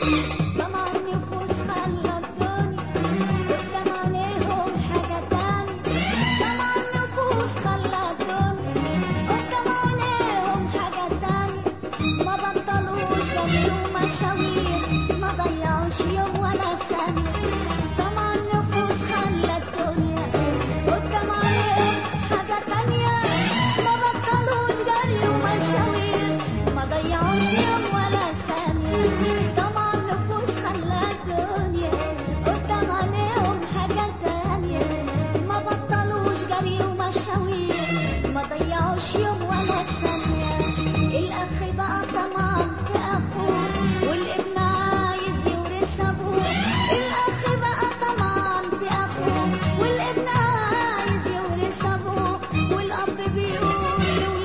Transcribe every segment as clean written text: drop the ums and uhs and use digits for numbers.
طمع النفوس خلى الدنيا قدام عينيهم حاجة تانية. طمع النفوس خلى الدنيا قدام عينيهم حاجة تانية. ما بطلوش جري ومشاوير، ما ضيعوش يوم ولا ثانية. طمع النفوس خلى الدنيا قدام عينيهم حاجة تانية. ما بطلوش جري ومشاوير، ما ضيعوش يوم ولا ثانية. طمع النفوس خلى الدنيا قدام عينيهم حاجة تانية. ما بطلوش جري ومشاوير، ما ضيعوش يوم ولا ثانية. الأخ بقى طمعان في أخوه، والابن عايز يورث أبوه. الأخ بقى طمعان في أخوه، والابن عايز يورث أبوه. والأب بيقول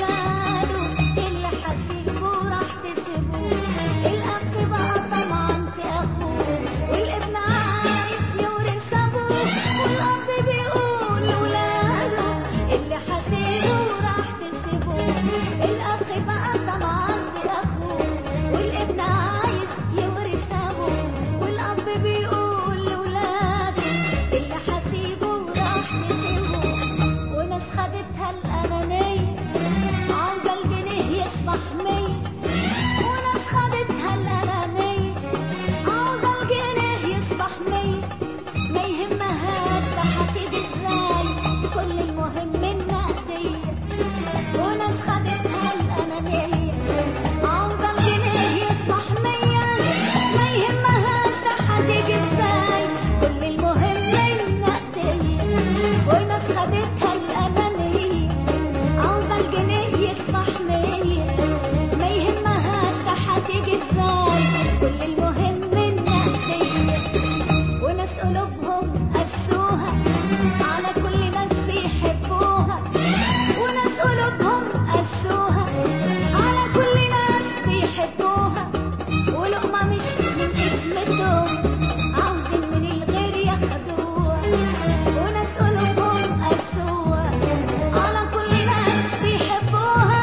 لولاده اللي حسيبه راح تسيبوه. الأخ بقى طمعان في أخوه، والابن عايز يورث أبوه. والأب بيقول لولاده اللي حسيبه راح تسيبوه. الأخ بقى طمعان في أخوه، والابن عايز يورث أبوه. والأب بيقول لولاده اللي حسيبه راح تسيبوه. وناس خدتها الأنانية عاوزة الجنيه يصبح 100. وناس خدتها الأنانية عاوزة الجنيه يصبح 100. ما يهمهاش ده هتيجي ازاي، كل المهم النقدية. وناس خدتها الأنانية عاوزة الجنيه يصبح 100. ما يهمهاش ده هتيجي ازاي، كل المهم النقدية. وناس خدتها الأنانية عاوزة الجنيه يصبح 100. ما يهمهاش ده هتيجي ازاي، كل المهم النقدية. وناس قلوبهم قسوها على كل ناس بيحبوها. وناس قلوبهم قسوها على كل ناس بيحبوها. ولقمة مش من اسمتهم عاوزين من الغير ياخدوها. وناس قلوبهم قسوها على كل ناس بيحبوها.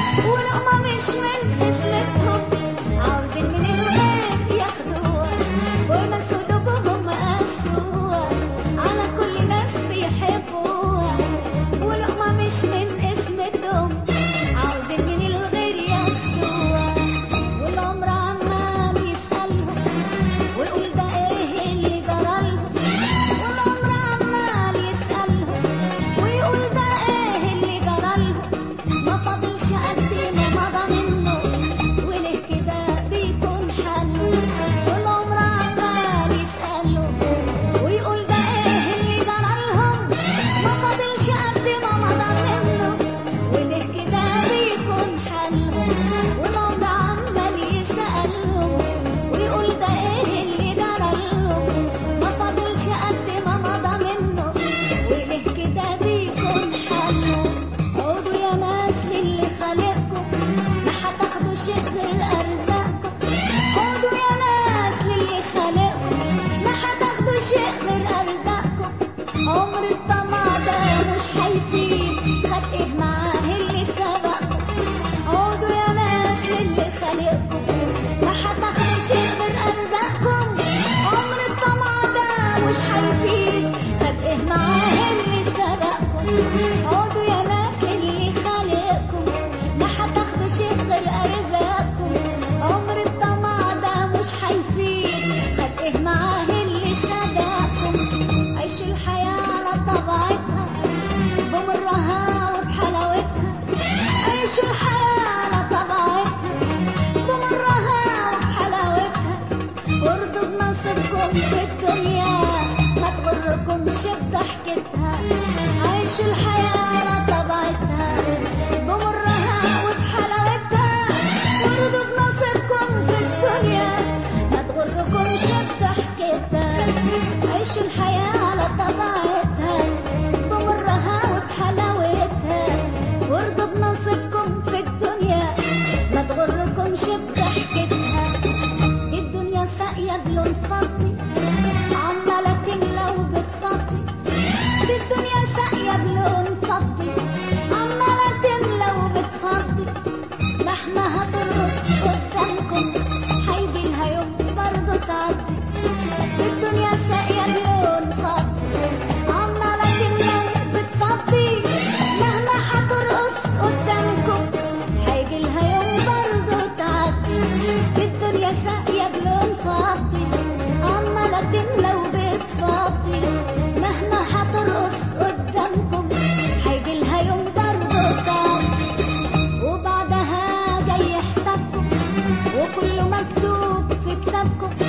ولقمة مش من اسمتهم عاوزين من الغير ياخدوها. وناس قلوبهم قسوها على كل ناس بيحبوها. ولقمة مش من اسمتهم عاوزين من الغير ياخدوها. والعمر عمال يسألهم ويقول ده ايه اللي جرالهم. والعمر عمال يسألهم ويقول ده ايه اللي جرالهم. ما فاضلش قد ما مضى منه، وليه كده بيكون حله. والعمر عمال يسألهم ويقول ده ايه اللي جرالهم. ما فاضلش قد ما مضى منه، وليه كده بيكون حلهم. والعمر عمال يسألهم ويقول ده ايه اللي جرالهم. ما فاضلش قد ما مضى منه، وليه كده بيكون حلهم. عودوا يا ناس للي خالقكم، ما هتاخدوا شيء غير أرزاقكم. عودوا يا ناس للي خالقكم، ما هتاخدوا شيء غير أرزاقكم. عمر الطمع ده مش هيفيد، خد ايه معاه اللي سبقكم. عودوا يا ناس للي خالقكم، ما هتاخدوا شيء غير أرزاقكم. عمر الطمع ده مش هيفيد، خد ايه معاه اللي سبقكم. عودوا يا ناس للي خالقكم، ما هتاخدوا شيء غير أرزاقكم. عمر الطمع ده مش هيفيد، خد ايه معاه اللي سبقكم. عيشوا الحياة على طبيعتها بمرها وبحلاوتها. عيشوا الحياة على طبيعتها بمرها وبحلاوتها. وارضوا بنصيبكم في الدنيا، ما تغركمش بضحكتها. عيشوا الحياة على طبيعتها بمرها وبحلاوتها. وارضوا بنصيبكم في الدنيا، ما تغركمش بضحكتها. عيشوا الحياة على طبيعتها بمرها وبحلاوتها. وارضوا بنصيبكم في الدنيا، ما تغركمش بضحكتها. الدنيا ساقية بلون فضي عمالة تملى وبتفضي. الدنيا ساقية بلون فضي عمالة تملى وبتفضي. مهما هترقص قدامكم هيجي لها يوم برضه فاضي، الدنيا ساقية بلون فاضي، عمالة تملى بتفضي، مهما حترقص قدامكم هيجيلها يوم برضه تعدي. الدنيا ساقية بلون فاضي، عمالة تملى وبتفضي، مهما حترقص قدامكم هيجيلها يوم برضه تعدي. وبعدها جاي حسابكم وكله مكتوب في كتابكم،